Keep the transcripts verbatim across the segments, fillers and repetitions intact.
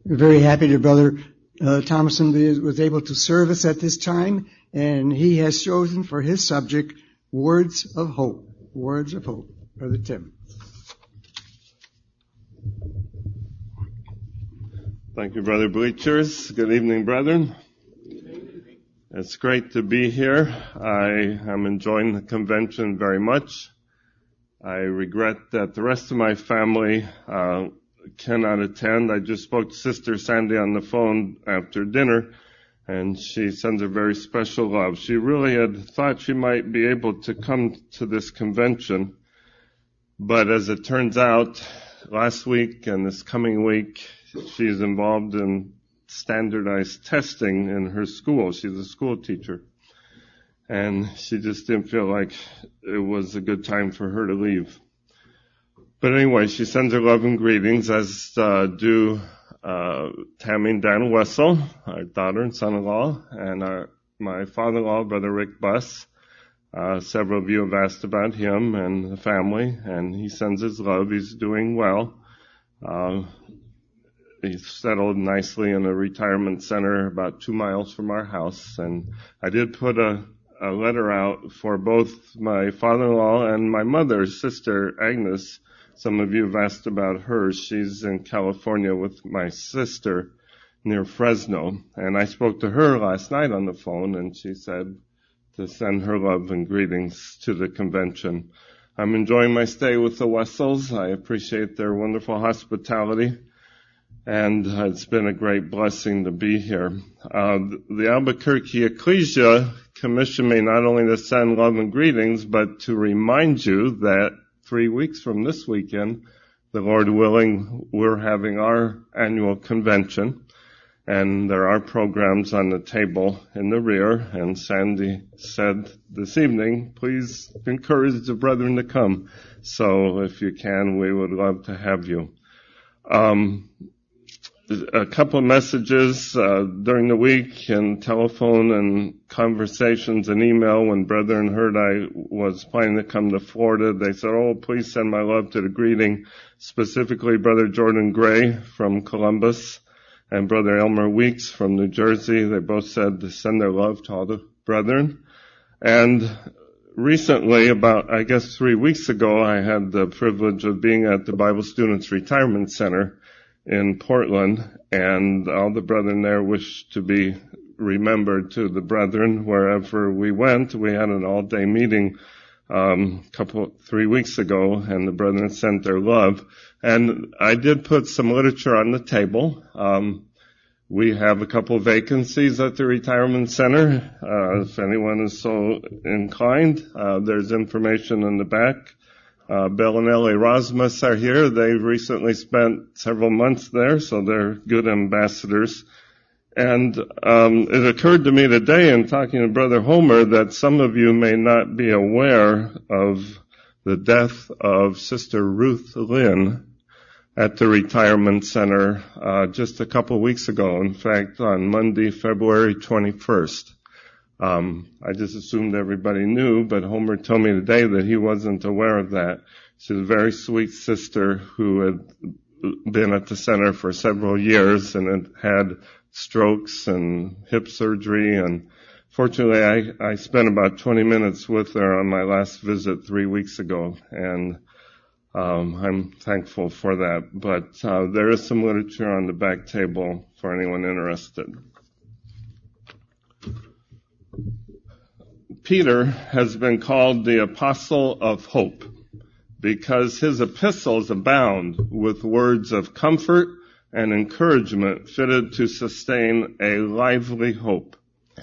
We're very happy that Brother uh, Thomason was able to serve us at this time, and he has chosen for his subject words of hope. Words of hope. Brother Tim. Thank you, Brother Bleachers. Good evening, brethren. It's great to be here. I am enjoying the convention very much. I regret that the rest of my family uh, cannot attend. I just spoke to Sister Sandy on the phone after dinner, and she sends her very special love. She really had thought she might be able to come to this convention, but as it turns out, last week and this coming week, she's involved in standardized testing in her school. She's a school teacher, and she just didn't feel like it was a good time for her to leave. But anyway, she sends her love and greetings, as uh, do uh, Tammy and Dan Wessel, our daughter and son-in-law, and our, my father-in-law, Brother Rick Buss. Uh, several of you have asked about him and the family, and he sends his love. He's doing well. Uh, he's settled nicely in a retirement center about two miles from our house, and I did put a, a letter out for both my father-in-law and my mother, Sister Agnes. Some of you have asked about her. She's in California with my sister near Fresno. And I spoke to her last night on the phone, and she said to send her love and greetings to the convention. I'm enjoying my stay with the Wessels. I appreciate their wonderful hospitality, and it's been a great blessing to be here. Uh, the Albuquerque Ecclesia commissioned me not only to send love and greetings, but to remind you that three weeks from this weekend, the Lord willing, we're having our annual convention, and there are programs on the table in the rear, and Sandy said this evening, please encourage the brethren to come. So if you can, we would love to have you. Um, a couple of messages uh, during the week, and telephone and conversations and email. When brethren heard I was planning to come to Florida, they said, oh, please send my love to the greeting, specifically Brother Jordan Gray from Columbus and Brother Elmer Weeks from New Jersey. They both said to send their love to all the brethren. And recently, about, I guess, three weeks ago, I had the privilege of being at the Bible Students Retirement Center in Portland, and all the brethren there wished to be remembered to the brethren wherever we went. We had an all-day meeting um couple three weeks ago, and the brethren sent their love. And I did put some literature on the table. Um we have a couple of vacancies at the retirement center. Uh if anyone is so inclined, uh there's information in the back. Uh, Bill and Ellie Rasmus are here. They've recently spent several months there, so they're good ambassadors. And um, it occurred to me today in talking to Brother Homer that some of you may not be aware of the death of Sister Ruth Lynn at the retirement center uh, just a couple of weeks ago. In fact, on Monday, February twenty-first. Um, I just assumed everybody knew, but Homer told me today that he wasn't aware of that. She's a very sweet sister who had been at the center for several years and had had strokes and hip surgery. And fortunately, I, I spent about twenty minutes with her on my last visit three weeks ago, and um, I'm thankful for that. But uh, there is some literature on the back table for anyone interested. Peter has been called the Apostle of Hope because his epistles abound with words of comfort and encouragement fitted to sustain a lively hope.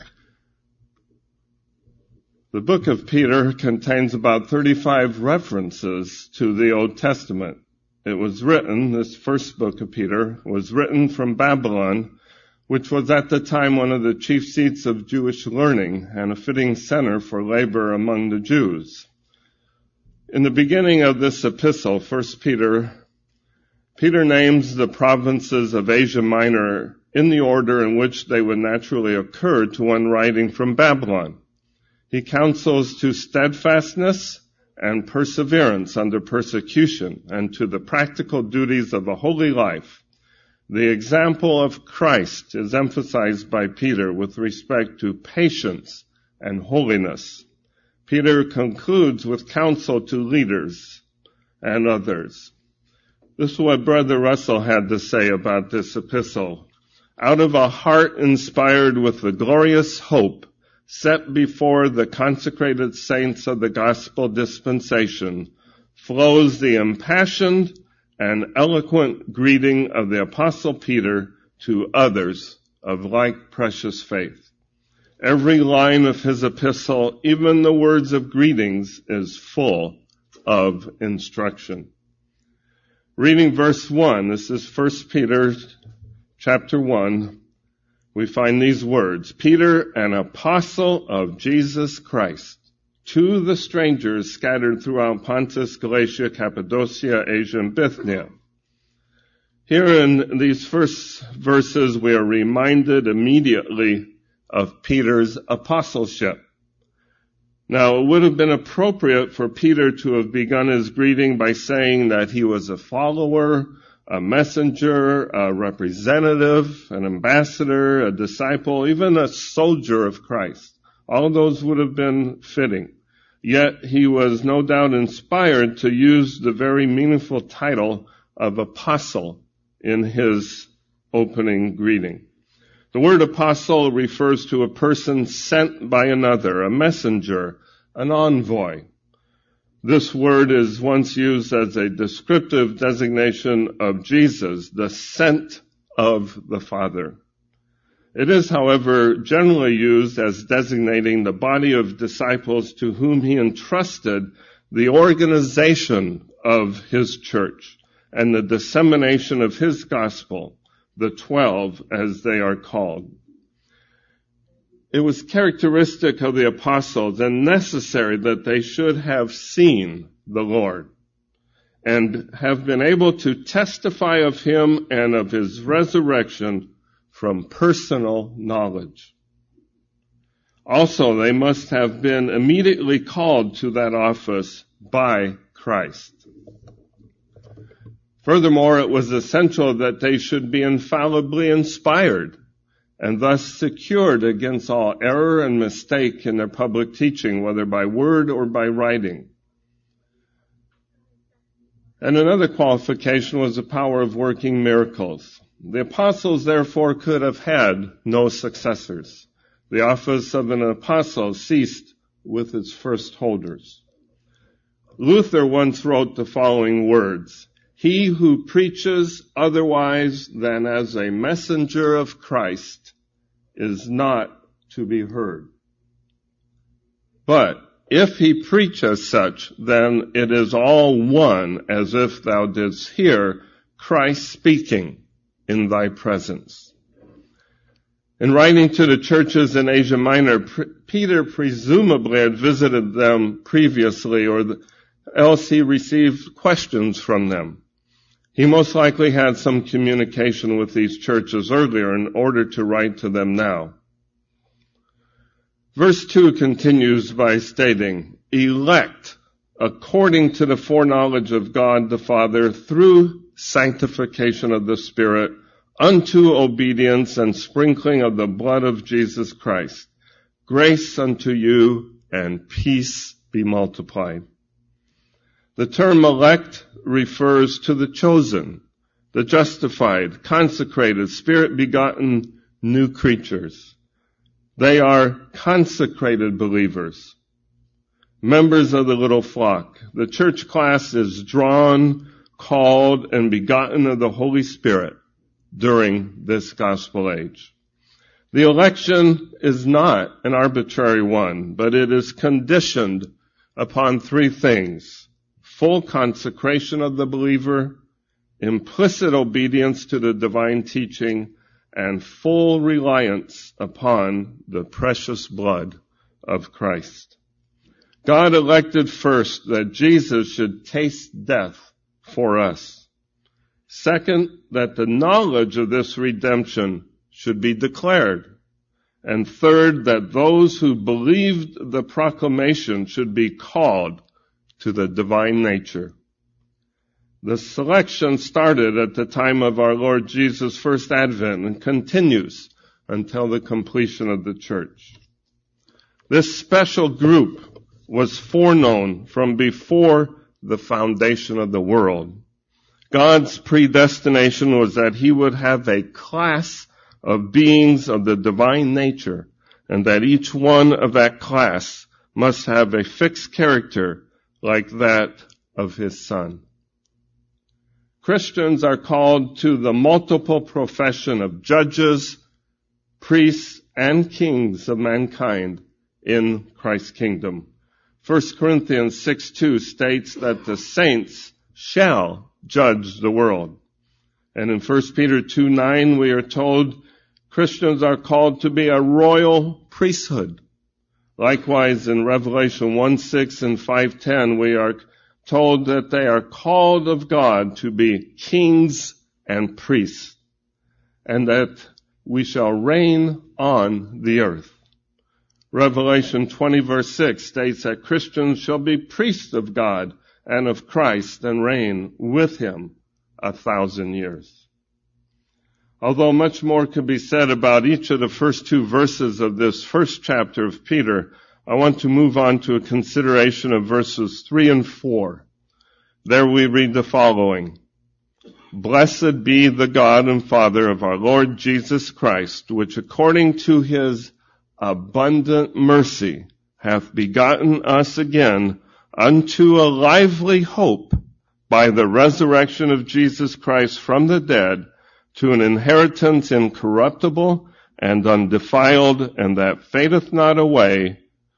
The book of Peter contains about thirty-five references to the Old Testament. It was written, this first book of Peter, was written from Babylon, which was at the time one of the chief seats of Jewish learning and a fitting center for labor among the Jews. In the beginning of this epistle, First Peter, Peter names the provinces of Asia Minor in the order in which they would naturally occur to one writing from Babylon. He counsels to steadfastness and perseverance under persecution and to the practical duties of a holy life, The example of Christ is emphasized by Peter with respect to patience and holiness. Peter concludes with counsel to leaders and others. This is what Brother Russell had to say about this epistle. Out of a heart inspired with the glorious hope set before the consecrated saints of the gospel dispensation flows the impassioned and eloquent greeting of the Apostle Peter to others of like precious faith. Every line of his epistle, even the words of greetings, is full of instruction. Reading verse one, this is First Peter chapter one, we find these words, Peter, an apostle of Jesus Christ, to the strangers scattered throughout Pontus, Galatia, Cappadocia, Asia, and Bithynia. Here in these first verses, we are reminded immediately of Peter's apostleship. Now, it would have been appropriate for Peter to have begun his greeting by saying that he was a follower, a messenger, a representative, an ambassador, a disciple, even a soldier of Christ. All those would have been fitting. Yet he was no doubt inspired to use the very meaningful title of apostle in his opening greeting. The word apostle refers to a person sent by another, a messenger, an envoy. This word is once used as a descriptive designation of Jesus, the sent of the Father. It is, however, generally used as designating the body of disciples to whom he entrusted the organization of his church and the dissemination of his gospel, the twelve as they are called. It was characteristic of the apostles and necessary that they should have seen the Lord and have been able to testify of him and of his resurrection from personal knowledge. Also, they must have been immediately called to that office by Christ. Furthermore, it was essential that they should be infallibly inspired and thus secured against all error and mistake in their public teaching, whether by word or by writing. And another qualification was the power of working miracles. The apostles, therefore, could have had no successors. The office of an apostle ceased with its first holders. Luther once wrote the following words, "He who preaches otherwise than as a messenger of Christ is not to be heard. But if he preach as such, then it is all one, as if thou didst hear Christ speaking in thy presence." In writing to the churches in Asia Minor, Peter presumably had visited them previously, or else he received questions from them. He most likely had some communication with these churches earlier in order to write to them now. Verse two continues by stating, "Elect according to the foreknowledge of God the Father through sanctification of the Spirit unto obedience and sprinkling of the blood of Jesus Christ. Grace unto you and peace be multiplied." The term elect refers to the chosen, the justified, consecrated, spirit-begotten new creatures. They are consecrated believers, members of the little flock. The church class is drawn, called, and begotten of the Holy Spirit during this gospel age. The election is not an arbitrary one, but it is conditioned upon three things: full consecration of the believer, implicit obedience to the divine teaching, and full reliance upon the precious blood of Christ. God elected first that Jesus should taste death for us. Second, that the knowledge of this redemption should be declared. And third, that those who believed the proclamation should be called to the divine nature. The selection started at the time of our Lord Jesus' first advent and continues until the completion of the church. This special group was foreknown from before the foundation of the world. God's predestination was that he would have a class of beings of the divine nature, and that each one of that class must have a fixed character like that of his Son. Christians are called to the multiple profession of judges, priests, and kings of mankind in Christ's kingdom. First Corinthians six two states that the saints shall judge the world. And in First Peter two nine we are told Christians are called to be a royal priesthood. Likewise in Revelation one six and five ten we are told that they are called of God to be kings and priests, and that we shall reign on the earth. Revelation twenty verse six states that Christians shall be priests of God and of Christ and reign with him a thousand years. Although much more could be said about each of the first two verses of this first chapter of Peter, I want to move on to a consideration of verses three and four. There we read the following. Blessed be the God and Father of our Lord Jesus Christ, which according to his abundant mercy hath begotten us again unto a lively hope by the resurrection of Jesus Christ from the dead, to an inheritance incorruptible and undefiled, and that fadeth not away,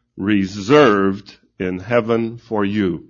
reserved in heaven for you.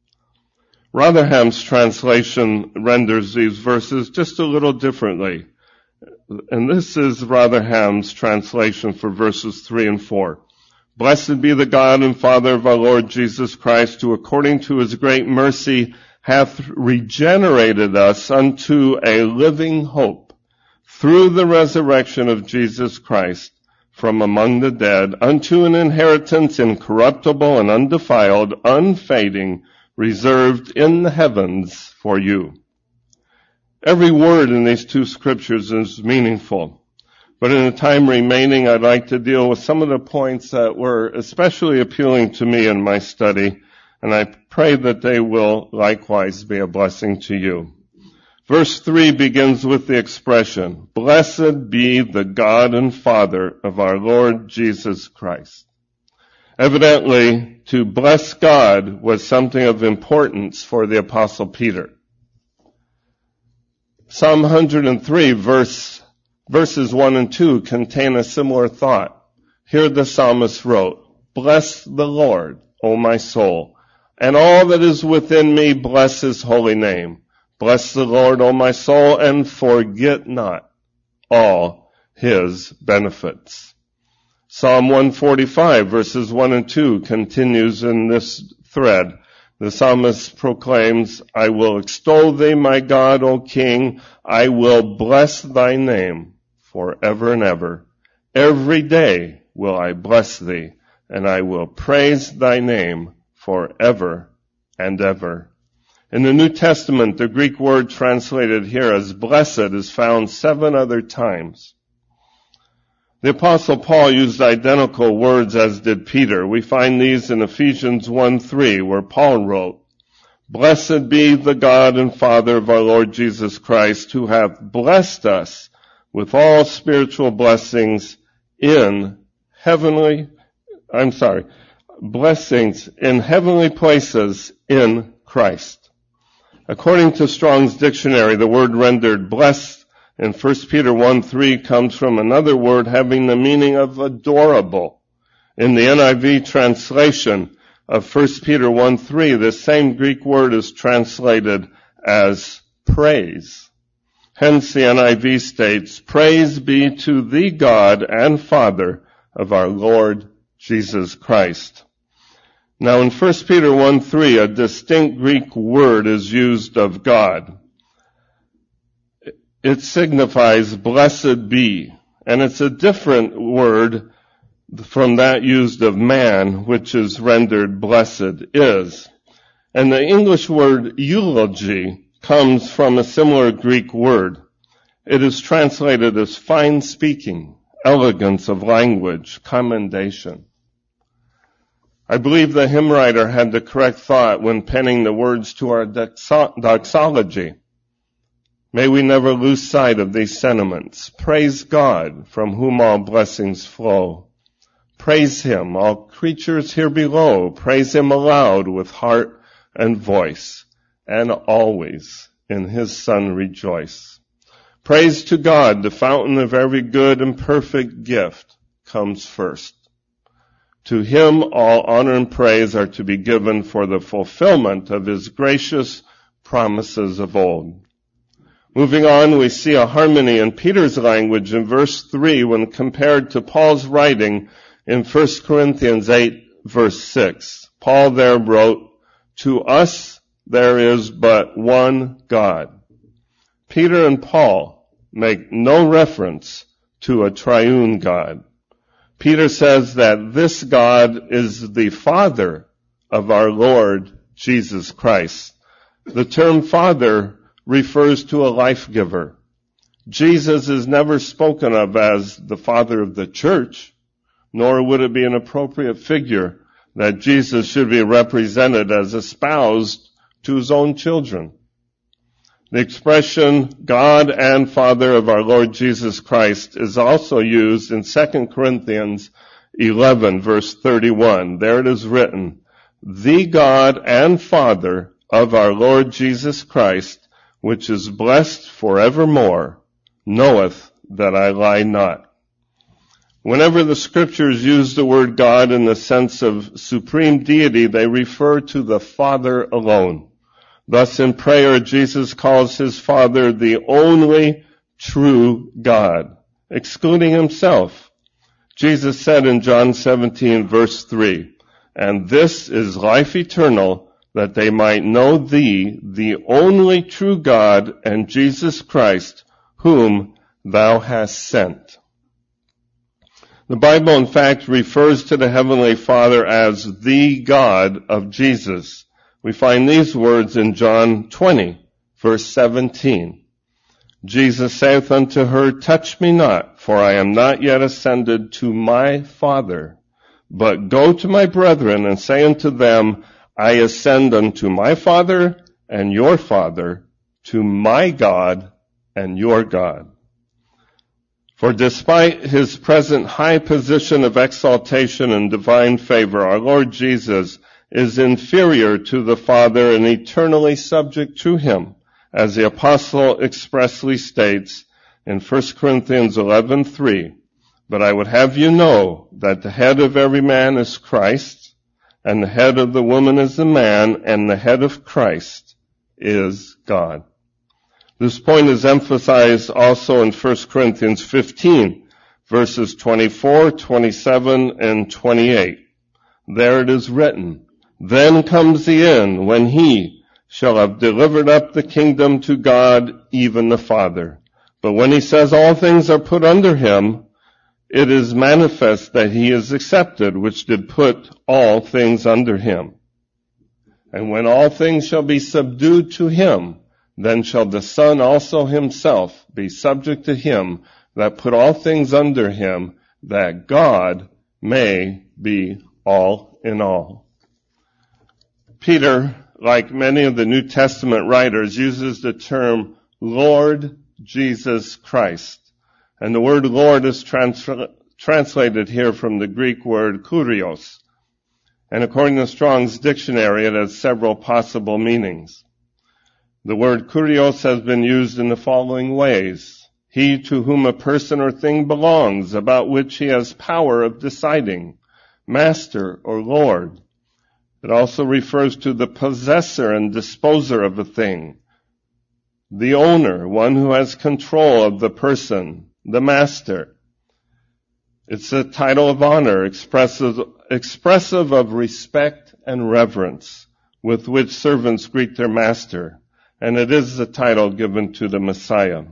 Rotherham's translation renders these verses just a little differently. And this is Rotherham's translation for verses three and four. Blessed be the God and Father of our Lord Jesus Christ, who according to his great mercy hath regenerated us unto a living hope through the resurrection of Jesus Christ from among the dead, unto an inheritance incorruptible and undefiled, unfading, reserved in the heavens for you. Every word in these two scriptures is meaningful. But in the time remaining, I'd like to deal with some of the points that were especially appealing to me in my study, and I pray that they will likewise be a blessing to you. Verse three begins with the expression, Blessed be the God and Father of our Lord Jesus Christ. Evidently, to bless God was something of importance for the Apostle Peter. Psalm one hundred three, verse, verses one and two contain a similar thought. Here the psalmist wrote, Bless the Lord, O my soul, and all that is within me, bless his holy name. Bless the Lord, O my soul, and forget not all his benefits. Psalm one forty-five, verses one and two continues in this thread. The psalmist proclaims, I will extol thee, my God, O King. I will bless thy name forever and ever. Every day will I bless thee, and I will praise thy name forever and ever. In the New Testament, the Greek word translated here as blessed is found seven other times. The Apostle Paul used identical words as did Peter. We find these in Ephesians one three, where Paul wrote, Blessed be the God and Father of our Lord Jesus Christ, who hath blessed us with all spiritual blessings in heavenly, I'm sorry, blessings in heavenly places in Christ. According to Strong's dictionary, the word rendered blessed in First Peter one three comes from another word having the meaning of adorable. In the N I V translation of First Peter one three, this same Greek word is translated as praise. Hence the N I V states, Praise be to the God and Father of our Lord Jesus Christ. Now in First Peter one three, a distinct Greek word is used of God. It signifies blessed be, and it's a different word from that used of man, which is rendered blessed is. And the English word eulogy comes from a similar Greek word. It is translated as fine speaking, elegance of language, commendation. I believe the hymn writer had the correct thought when penning the words to our doxology. May we never lose sight of these sentiments. Praise God, from whom all blessings flow. Praise Him, all creatures here below. Praise Him aloud with heart and voice, and always in His Son rejoice. Praise to God, the fountain of every good and perfect gift, comes first. To Him all honor and praise are to be given for the fulfillment of His gracious promises of old. Moving on, we see a harmony in Peter's language in verse three when compared to Paul's writing in First Corinthians eight, verse six. Paul there wrote, "To us there is but one God." Peter and Paul make no reference to a triune God. Peter says that this God is the Father of our Lord Jesus Christ. The term Father refers to a life giver. Jesus is never spoken of as the Father of the church, nor would it be an appropriate figure that Jesus should be represented as espoused to His own children. The expression God and Father of our Lord Jesus Christ is also used in Second Corinthians eleven, verse thirty-one. There it is written, "The God and Father of our Lord Jesus Christ, which is blessed forevermore, knoweth that I lie not." Whenever the scriptures use the word God in the sense of supreme deity, they refer to the Father alone. Thus in prayer, Jesus calls His Father the only true God, excluding Himself. Jesus said in John seventeen, verse three, "And this is life eternal, that they might know Thee, the only true God, and Jesus Christ, whom Thou hast sent." The Bible, in fact, refers to the Heavenly Father as the God of Jesus. We find these words in John twenty, verse seventeen. Jesus saith unto her, "Touch me not, for I am not yet ascended to my Father, but go to my brethren and say unto them, I ascend unto my Father and your Father, to my God and your God." For despite His present high position of exaltation and divine favor, our Lord Jesus is inferior to the Father and eternally subject to Him, as the apostle expressly states in First Corinthians eleven three, "But I would have you know that the head of every man is Christ, and the head of the woman is the man, and the head of Christ is God." This point is emphasized also in First Corinthians fifteen, verses twenty-four, twenty-seven, and twenty-eight. There it is written, "Then comes the end, when He shall have delivered up the kingdom to God, even the Father. But when He says all things are put under Him, it is manifest that He is accepted, which did put all things under Him. And when all things shall be subdued to Him, then shall the Son also Himself be subject to Him that put all things under Him, that God may be all in all." Peter, like many of the New Testament writers, uses the term Lord Jesus Christ. And the word Lord is trans- translated here from the Greek word kurios. And according to Strong's dictionary, it has several possible meanings. The word kurios has been used in the following ways: he to whom a person or thing belongs, about which he has power of deciding, master or lord. It also refers to the possessor and disposer of a thing, the owner, one who has control of the person, the master. It's a title of honor, expressive, expressive of respect and reverence with which servants greet their master, and it is the title given to the Messiah.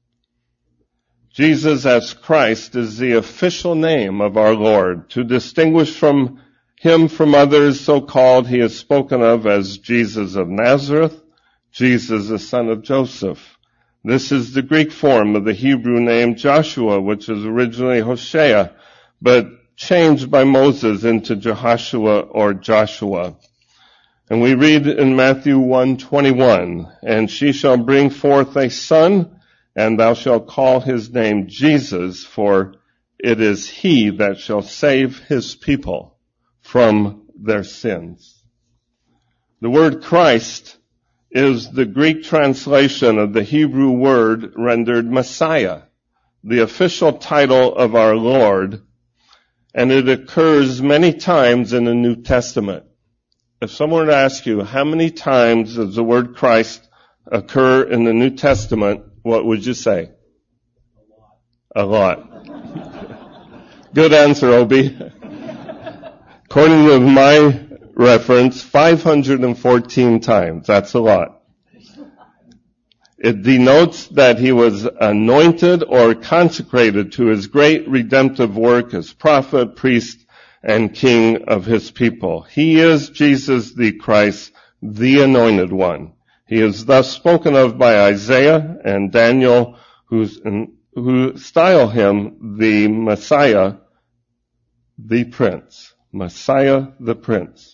Jesus as Christ is the official name of our Lord. To distinguish from Him from others so called, He is spoken of as Jesus of Nazareth, Jesus, the son of Joseph. This is the Greek form of the Hebrew name Joshua, which was originally Hosea, but changed by Moses into Jehoshua or Joshua. And we read in Matthew one twenty-one, and she shall bring forth a son, and thou shalt call his name Jesus, for it is he that shall save his people from their sins. The word Christ is the Greek translation of the Hebrew word rendered Messiah, the official title of our Lord, and it occurs many times in the New Testament. If someone were to ask you, how many times does the word Christ occur in the New Testament, what would you say? A lot. A lot. Good answer, Obi. According to my reference, five hundred fourteen times. That's a lot. It denotes that he was anointed or consecrated to his great redemptive work as prophet, priest, and king of his people. He is Jesus the Christ, the anointed one. He is thus spoken of by Isaiah and Daniel, who's in, who style him the Messiah, the Prince. Messiah the Prince.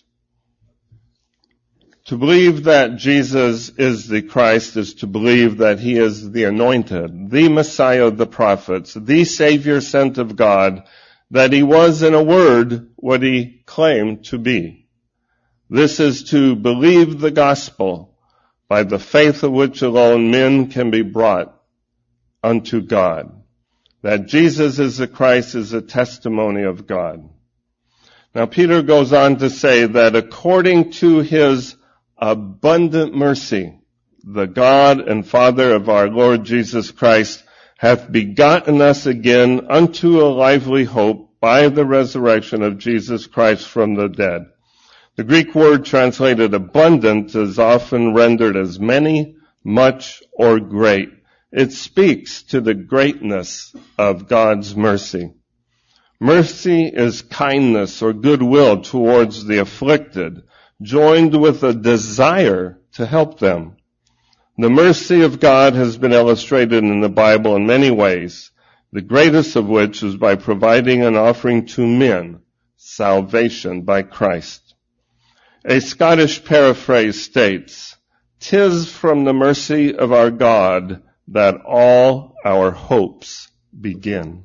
To believe that Jesus is the Christ is to believe that he is the anointed, the Messiah of the prophets, the Savior sent of God, that he was, in a word, what he claimed to be. This is to believe the gospel, by the faith of which alone men can be brought unto God. That Jesus is the Christ is a testimony of God. Now Peter goes on to say that according to his abundant mercy, the God and Father of our Lord Jesus Christ hath begotten us again unto a lively hope by the resurrection of Jesus Christ from the dead. The Greek word translated abundant is often rendered as many, much, or great. It speaks to the greatness of God's mercy. Mercy is kindness or goodwill towards the afflicted, joined with a desire to help them. The mercy of God has been illustrated in the Bible in many ways, the greatest of which is by providing and offering to men salvation by Christ. A Scottish paraphrase states, "'Tis from the mercy of our God that all our hopes begin."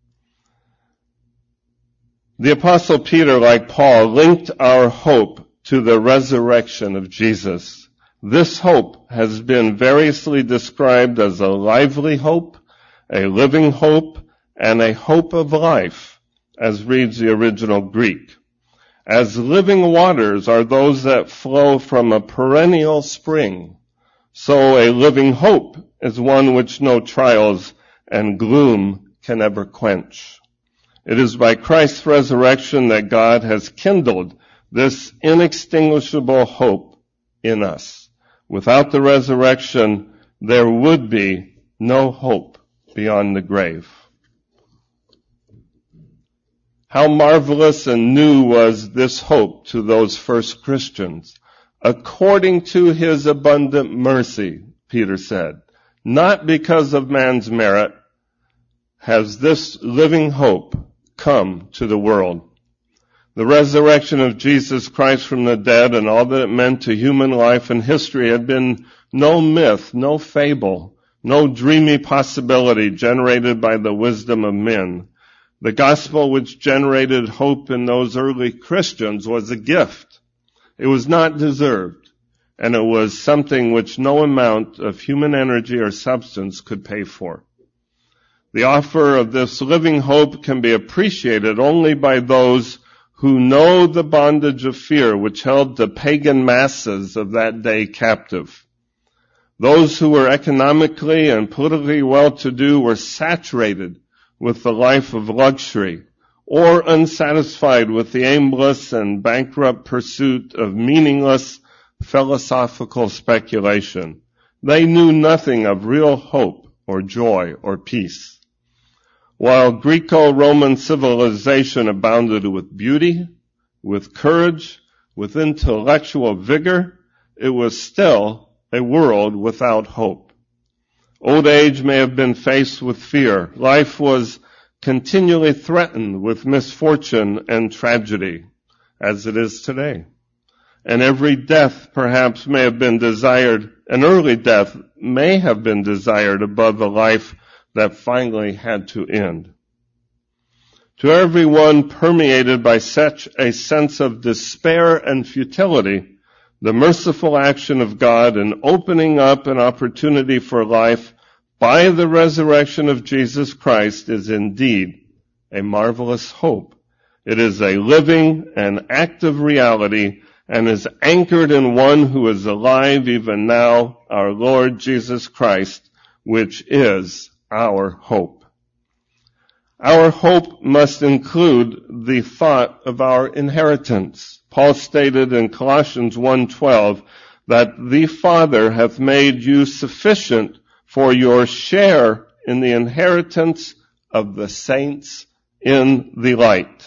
The Apostle Peter, like Paul, linked our hope to the resurrection of Jesus. This hope has been variously described as a lively hope, a living hope, and a hope of life, as reads the original Greek. As living waters are those that flow from a perennial spring, so a living hope is one which no trials and gloom can ever quench. It is by Christ's resurrection that God has kindled this inextinguishable hope in us. Without the resurrection, there would be no hope beyond the grave. How marvelous and new was this hope to those first Christians. According to his abundant mercy, Peter said, not because of man's merit, has this living hope come to the world. The resurrection of Jesus Christ from the dead and all that it meant to human life and history had been no myth, no fable, no dreamy possibility generated by the wisdom of men. The gospel which generated hope in those early Christians was a gift. It was not deserved, and it was something which no amount of human energy or substance could pay for. The offer of this living hope can be appreciated only by those who know the bondage of fear which held the pagan masses of that day captive. Those who were economically and politically well-to-do were saturated with the life of luxury, or unsatisfied with the aimless and bankrupt pursuit of meaningless philosophical speculation. They knew nothing of real hope or joy or peace. While Greco-Roman civilization abounded with beauty, with courage, with intellectual vigor, it was still a world without hope. Old age may have been faced with fear. Life was continually threatened with misfortune and tragedy, as it is today. And every death perhaps may have been desired, an early death may have been desired above a life that finally had to end. To everyone permeated by such a sense of despair and futility, the merciful action of God in opening up an opportunity for life by the resurrection of Jesus Christ is indeed a marvelous hope. It is a living and active reality and is anchored in one who is alive even now, our Lord Jesus Christ, which is our hope. Our hope must include the thought of our inheritance. Paul stated in Colossians one twelve that the Father hath made you sufficient for your share in the inheritance of the saints in the light.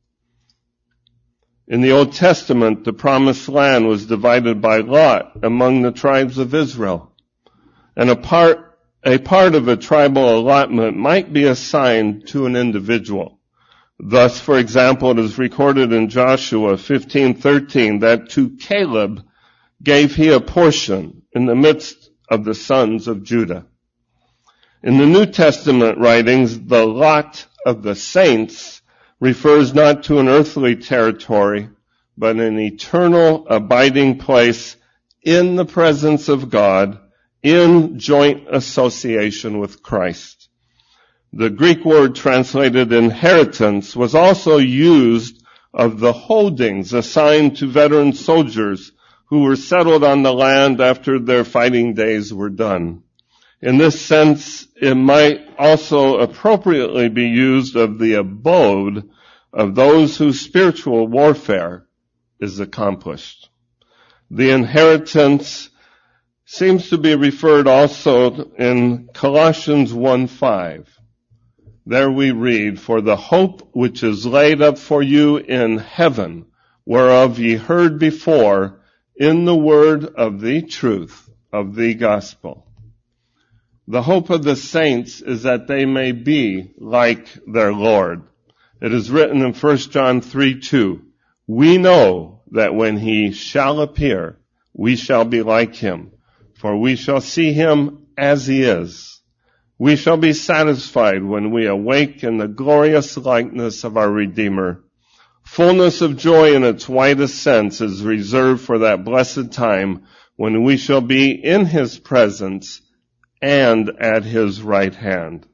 In the Old Testament, the promised land was divided by lot among the tribes of Israel. And a part, a part of a tribal allotment might be assigned to an individual. Thus, for example, it is recorded in Joshua fifteen thirteen that to Caleb gave he a portion in the midst of the sons of Judah. In the New Testament writings, the lot of the saints refers not to an earthly territory, but an eternal abiding place in the presence of God, in joint association with Christ. The Greek word translated inheritance was also used of the holdings assigned to veteran soldiers who were settled on the land after their fighting days were done. In this sense, it might also appropriately be used of the abode of those whose spiritual warfare is accomplished. The inheritance seems to be referred also in Colossians one five. There we read, "For the hope which is laid up for you in heaven, whereof ye heard before, in the word of the truth of the gospel." The hope of the saints is that they may be like their Lord. It is written in First John three two, "We know that when he shall appear, we shall be like him, for we shall see him as he is. We shall be satisfied when we awake in the glorious likeness of our Redeemer." Fullness of joy in its widest sense is reserved for that blessed time when we shall be in his presence and at his right hand.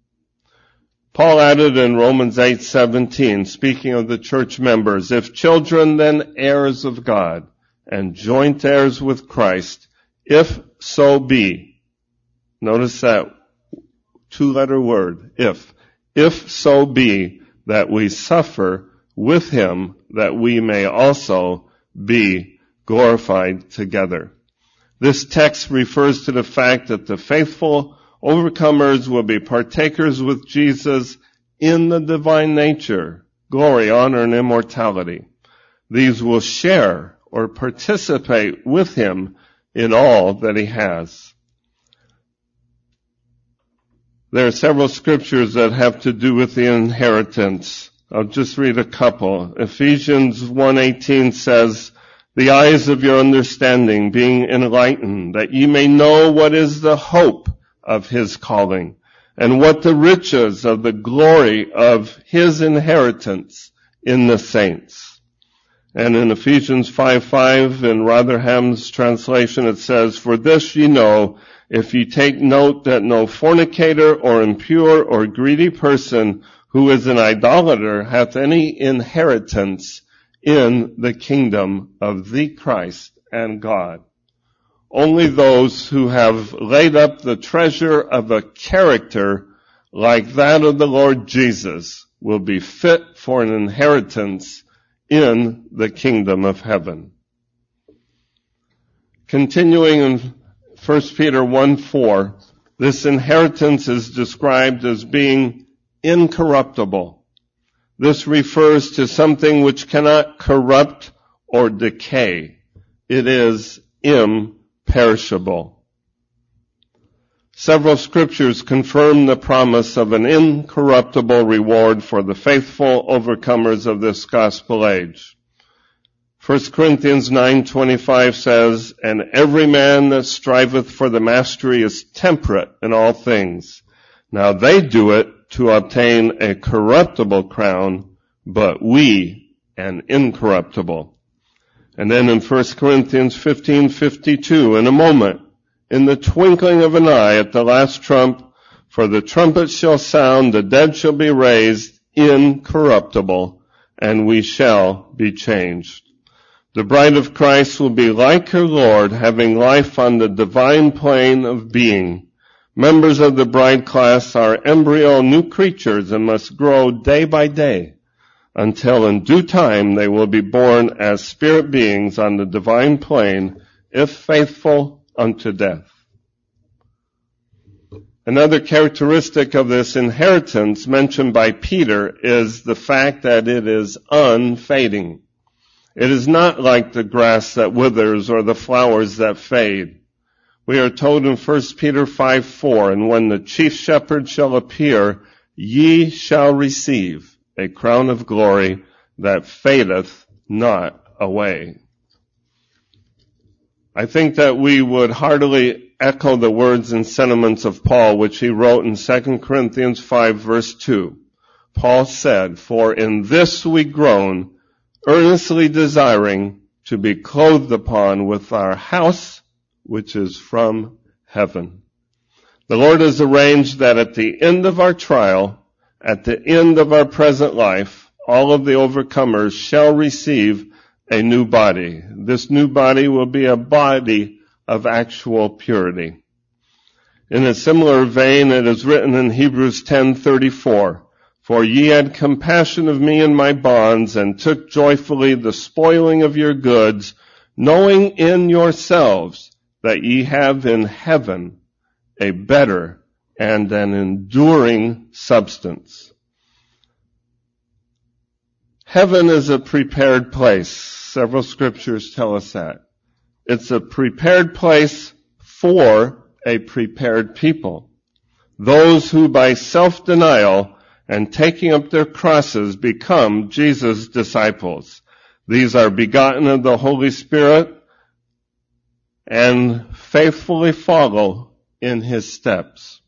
Paul added in Romans eight seventeen, speaking of the church members, "If children, then heirs of God, and joint heirs with Christ, if so be." Notice that two-letter word, if. "If so be that we suffer with him, that we may also be glorified together." This text refers to the fact that the faithful overcomers will be partakers with Jesus in the divine nature, glory, honor, and immortality. These will share or participate with him in all that he has. There are several scriptures that have to do with the inheritance. I'll just read a couple. Ephesians one eighteen says, "The eyes of your understanding being enlightened, that ye may know what is the hope of his calling, and what the riches of the glory of his inheritance in the saints." And in Ephesians five five, in Rotherham's translation, it says, "For this ye know, if ye take note, that no fornicator or impure or greedy person who is an idolater hath any inheritance in the kingdom of the Christ and God." Only those who have laid up the treasure of a character like that of the Lord Jesus will be fit for an inheritance in the kingdom of heaven. Continuing in First Peter one four, this inheritance is described as being incorruptible. This refers to something which cannot corrupt or decay. It is imperishable. perishable. Several scriptures confirm the promise of an incorruptible reward for the faithful overcomers of this gospel age. First Corinthians nine twenty-five says, "And every man that striveth for the mastery is temperate in all things. Now they do it to obtain a corruptible crown, but we an incorruptible." And then in First Corinthians fifteen fifty-two, "In a moment, in the twinkling of an eye, at the last trump, for the trumpet shall sound, the dead shall be raised incorruptible, and we shall be changed." The bride of Christ will be like her Lord, having life on the divine plane of being. Members of the bride class are embryo new creatures and must grow day by day until in due time they will be born as spirit beings on the divine plane, if faithful unto death. Another characteristic of this inheritance mentioned by Peter is the fact that it is unfading. It is not like the grass that withers or the flowers that fade. We are told in First Peter five four, "And when the chief shepherd shall appear, ye shall receive a crown of glory that fadeth not away." I think that we would heartily echo the words and sentiments of Paul, which he wrote in Second Corinthians five verse two. Paul said, "For in this we groan, earnestly desiring to be clothed upon with our house, which is from heaven." The Lord has arranged that at the end of our trial, at the end of our present life, all of the overcomers shall receive a new body. This new body will be a body of actual purity. In a similar vein, it is written in Hebrews ten thirty-four, "For ye had compassion of me in my bonds, and took joyfully the spoiling of your goods, knowing in yourselves that ye have in heaven a better and an enduring substance." Heaven is a prepared place. Several scriptures tell us that. It's a prepared place for a prepared people. Those who by self-denial and taking up their crosses become Jesus' disciples. These are begotten of the Holy Spirit and faithfully follow in his steps.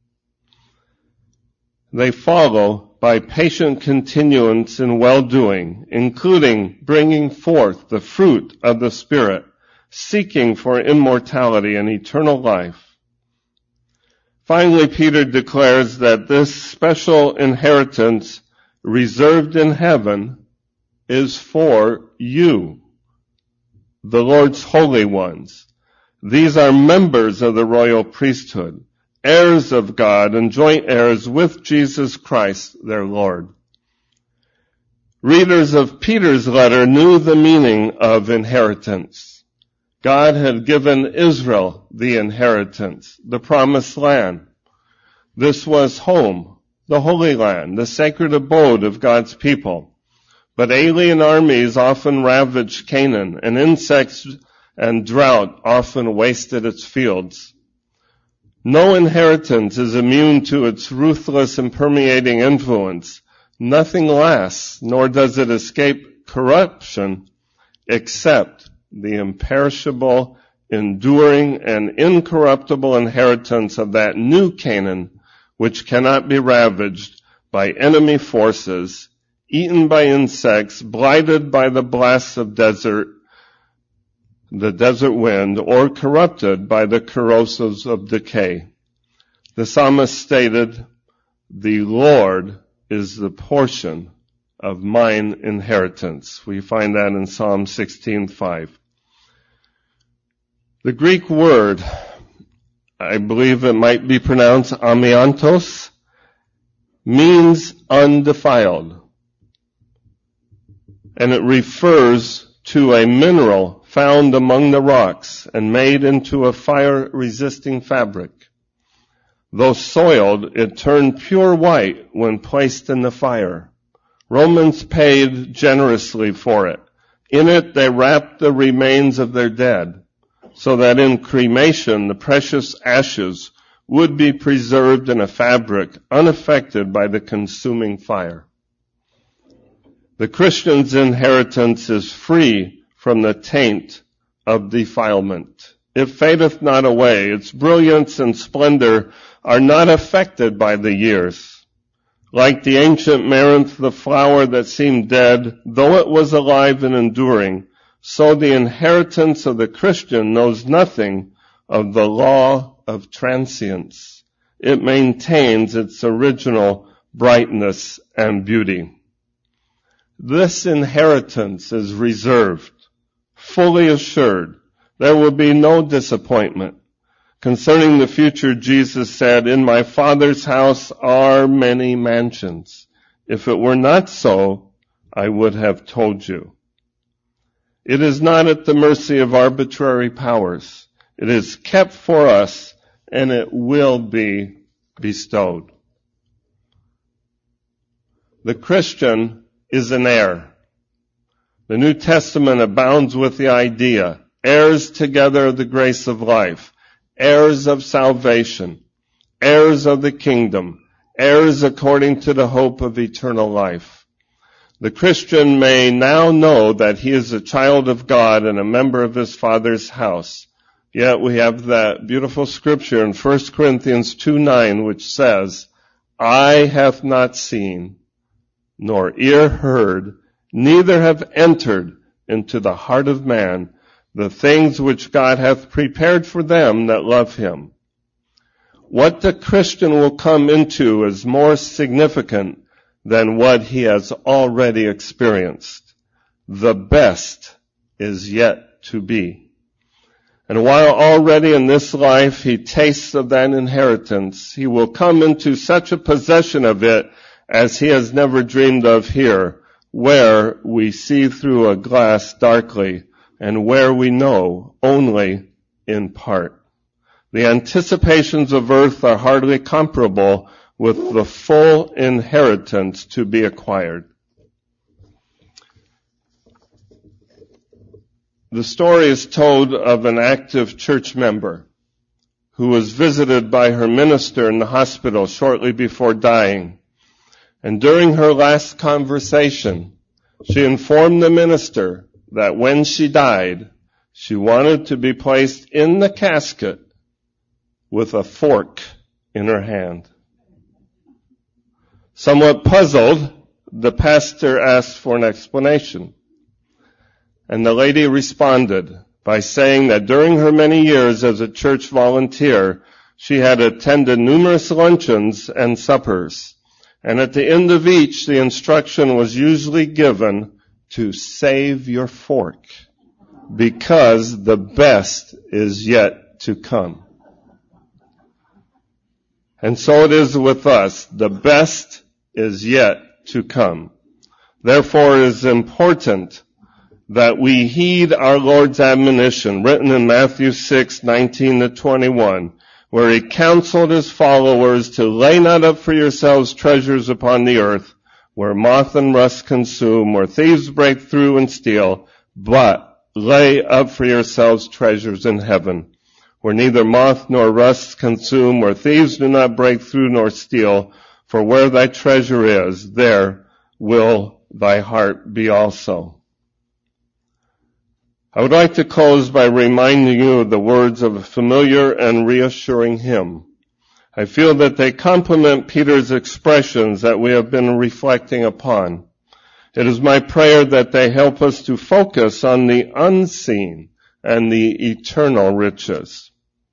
They follow by patient continuance in well-doing, including bringing forth the fruit of the Spirit, seeking for immortality and eternal life. Finally, Peter declares that this special inheritance reserved in heaven is for you, the Lord's holy ones. These are members of the royal priesthood, heirs of God and joint heirs with Jesus Christ, their Lord. Readers of Peter's letter knew the meaning of inheritance. God had given Israel the inheritance, the promised land. This was home, the Holy Land, the sacred abode of God's people. But alien armies often ravaged Canaan, and insects and drought often wasted its fields. No inheritance is immune to its ruthless and permeating influence. Nothing lasts, nor does it escape corruption, except the imperishable, enduring, and incorruptible inheritance of that new Canaan, which cannot be ravaged by enemy forces, eaten by insects, blighted by the blasts of desert, the desert wind, or corrupted by the corrosives of decay. The psalmist stated, "The Lord is the portion of mine inheritance." We find that in Psalm sixteen five. The Greek word, I believe it might be pronounced amiantos, means undefiled. And it refers to a mineral found among the rocks and made into a fire-resisting fabric. Though soiled, it turned pure white when placed in the fire. Romans paid generously for it. In it they wrapped the remains of their dead. so that in cremation the precious ashes would be preserved in a fabric unaffected by the consuming fire. The Christian's inheritance is free from the taint of defilement. It fadeth not away. Its brilliance and splendor are not affected by the years. Like the ancient Maranth, the flower that seemed dead, though it was alive and enduring, so the inheritance of the Christian knows nothing of the law of transience. It maintains its original brightness and beauty. This inheritance is reserved, fully assured. There will be no disappointment. Concerning the future, Jesus said, "In my Father's house are many mansions. If it were not so, I would have told you." It is not at the mercy of arbitrary powers. It is kept for us, and it will be bestowed. The Christian is an heir. The New Testament abounds with the idea, heirs together of the grace of life, heirs of salvation, heirs of the kingdom, heirs according to the hope of eternal life. The Christian may now know that he is a child of God and a member of his Father's house. Yet we have that beautiful scripture in First Corinthians two nine, which says, "Eye hath not seen, nor ear heard, neither have entered into the heart of man the things which God hath prepared for them that love him." What the Christian will come into is more significant than what he has already experienced. The best is yet to be. And while already in this life he tastes of that inheritance, he will come into such a possession of it as he has never dreamed of here, where we see through a glass darkly, and where we know only in part. The anticipations of earth are hardly comparable with the full inheritance to be acquired. The story is told of an active church member who was visited by her minister in the hospital shortly before dying. And during her last conversation, she informed the minister that when she died, she wanted to be placed in the casket with a fork in her hand. Somewhat puzzled, the pastor asked for an explanation. And the lady responded by saying that during her many years as a church volunteer, she had attended numerous luncheons and suppers. And at the end of each, the instruction was usually given to save your fork, because the best is yet to come. And so it is with us. The best is yet to come. Therefore, it is important that we heed our Lord's admonition written in Matthew six nineteen to twenty-one, where he counseled his followers to lay not up for yourselves treasures upon the earth, where moth and rust consume, where thieves break through and steal, but lay up for yourselves treasures in heaven, where neither moth nor rust consume, where thieves do not break through nor steal, for where thy treasure is, there will thy heart be also. I would like to close by reminding you of the words of a familiar and reassuring hymn. I feel that they complement Peter's expressions that we have been reflecting upon. It is my prayer that they help us to focus on the unseen and the eternal riches.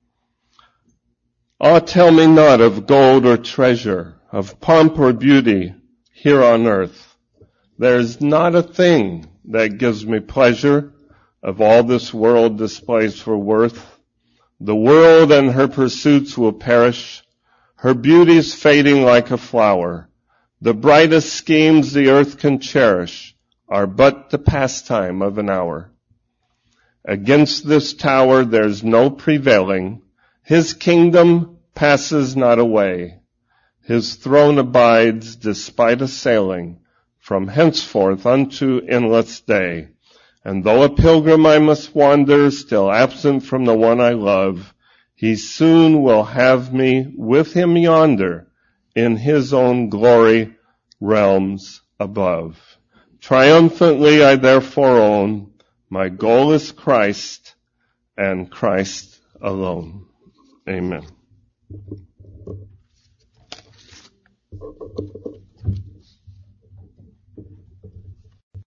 Oh, tell me not of gold or treasure, of pomp or beauty here on earth. There is not a thing that gives me pleasure of all this world displays for worth. The world and her pursuits will perish, her beauties fading like a flower. The brightest schemes the earth can cherish are but the pastime of an hour. Against this tower there's no prevailing. His kingdom passes not away. His throne abides despite a sailing from henceforth unto endless day. And though a pilgrim I must wander, still absent from the one I love, he soon will have me with him yonder, in his own glory realms above. Triumphantly I therefore own, my goal is Christ, and Christ alone. Amen.